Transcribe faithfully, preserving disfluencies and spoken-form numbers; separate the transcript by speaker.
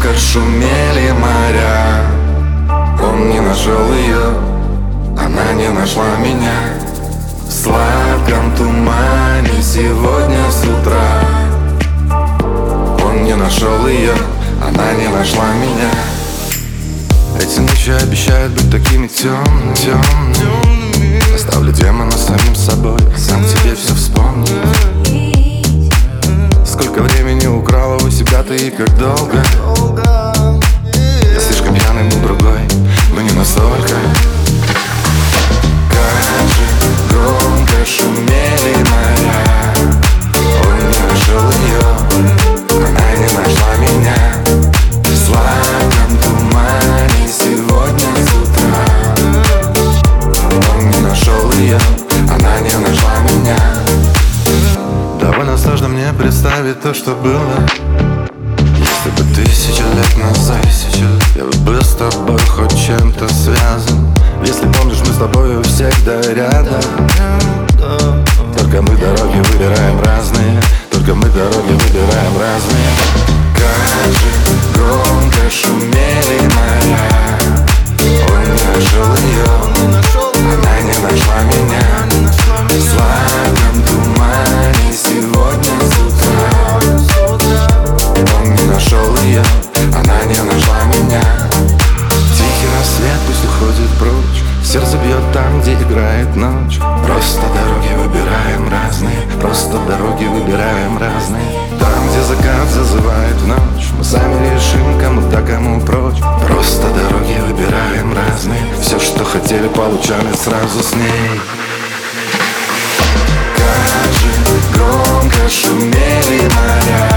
Speaker 1: громко шумели моря. Он не нашел ее, она не нашла меня. В сладком тумане сегодня с утра. Он не нашел ее, она не нашла меня. Эти ночи обещают быть такими темными, темными. Оставлю демона самим собой, сам тебе все вспомню. Сколько времени украла у себя ты и как долго. Я слишком пьяный был другой, но не настолько. Как же громко шумели моря. Он не нашел ее, она не нашла меня. В сладком тумане сегодня с утра. Он не нашел ее, она не нашла меня. Довольно сложно мне представить то, что было. Если бы тысячи лет назад я был с тобой хоть чем-то связан. Если помнишь, мы с тобой всегда рядом. Только мы дороги выбираем разные. Только мы дороги выбираем разные. Как же громко шумели моря. Он не нашел ее, она не нашла меня. В сладком тумане сегодня с утра. Он не нашел ее, она не нашла меня. Тихий рассвет пусть уходит прочь. Сердце бьет там, где играет ночь. Просто дороги выбираем разные. Просто дороги выбираем разные. Там, где закат зазывает в ночь, мы сами решим, кому да, кому прочь. Просто дороги выбираем разные. Все, что хотели, получали сразу с ней. Как же громко шумели моря.